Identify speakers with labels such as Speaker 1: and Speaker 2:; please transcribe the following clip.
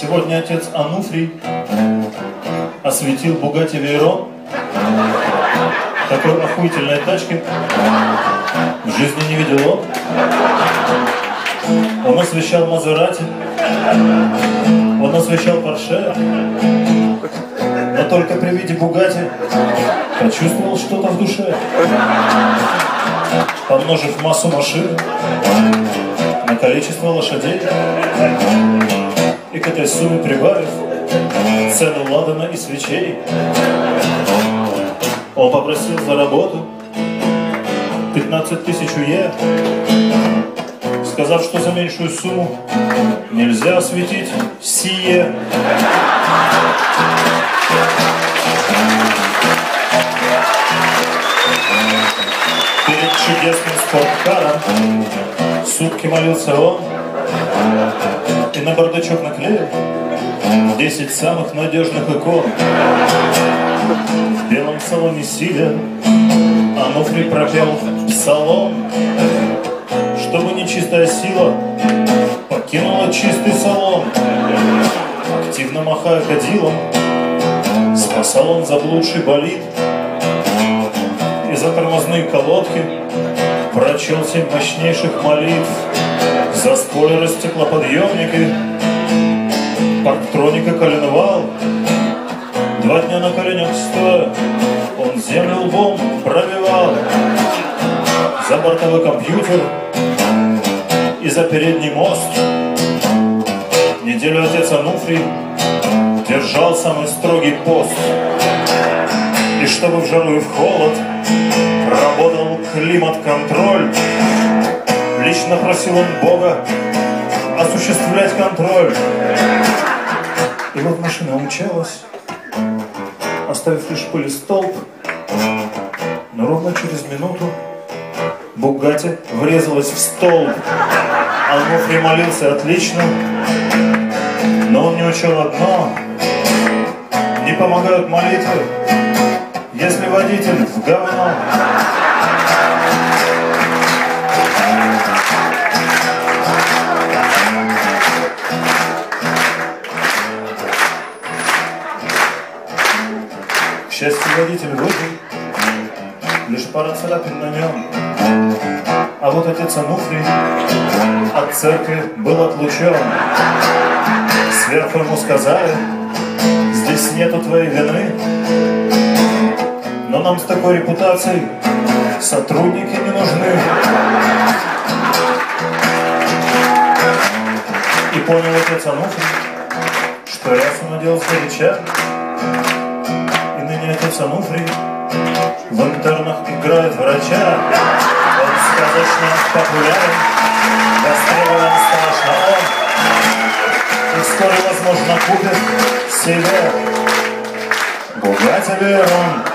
Speaker 1: Сегодня отец Ануфрий осветил Бугатти Вейрон. Такой охуительной тачки в жизни не видел он. Он освещал Мазерати, он освещал Порше, но только при виде Бугатти почувствовал что-то в душе. Помножив массу машин на количество лошадей и к этой сумме прибавив цену ладана и свечей, он попросил за работу 15 000 уе, сказав, что за меньшую сумму нельзя осветить сие. Перед чудесным спорткаром сутки молился он и на бардачок наклеил 10 самых надежных икон. В белом салоне сидя Ануфрий пропел псалом, чтобы нечистая сила покинула чистый салон. Активно махая кадилом, спасал он заблудший болид, и за тормозные колодки прочел 7 мощнейших молитв. За спойлеры, стеклоподъемники, парктроника, коленвал. 2 дня на коленях стоя он землю лбом пробивал. За бортовой компьютер и за передний мост неделю отец Ануфрий держал самый строгий пост. И чтобы в жару и в холод работал климат-контроль, лично просил он Бога осуществлять контроль. И вот машина умчалась, оставив лишь пыль и столб, но ровно через минуту Бугатти врезалась в столб. Ануфрий молился отлично, но он не учел одно: не помогают молитвы, если водитель в говно. К счастью, водитель выжил, лишь пара царапин на нем. А вот отец Ануфрий от церкви был отлучен. Сверху ему сказали: здесь нету твоей вины, но нам с такой репутацией сотрудники не нужны. И понял отец Ануфрий, что раз он надел сгоряча, и ныне отец Ануфрий в интернах играет врача. Он сказочно популярен, востребован страшно он, и вскоре, возможно, купит себе Бугатти Вейрон.